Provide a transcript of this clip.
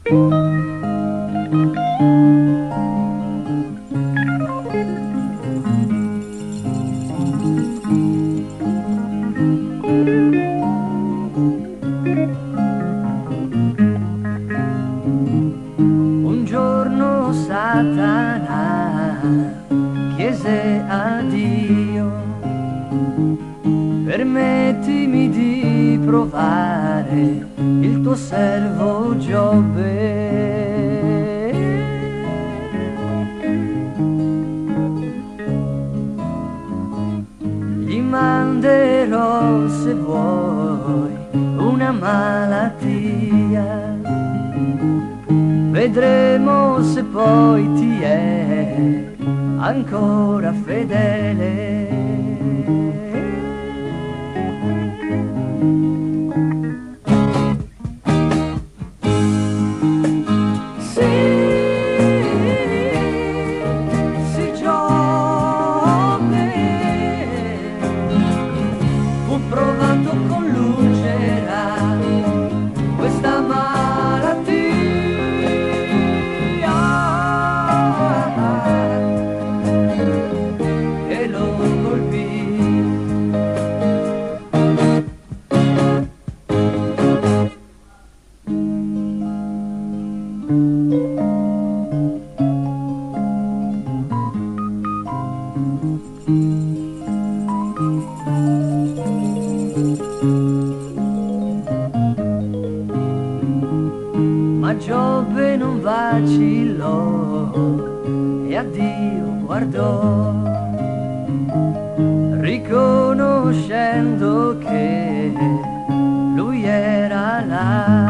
Un giorno Satana chiese a Dio: permettimi di provare il tuo servo Giobbe. Gli manderò, se vuoi, una malattia. Vedremo se poi ti è ancora fedele. Sì, Giobbe fu provato con l'ulcera, questa malattia, e lo colpì. Ma Giobbe non vacillò e a Dio guardò, riconoscendo che lui era là.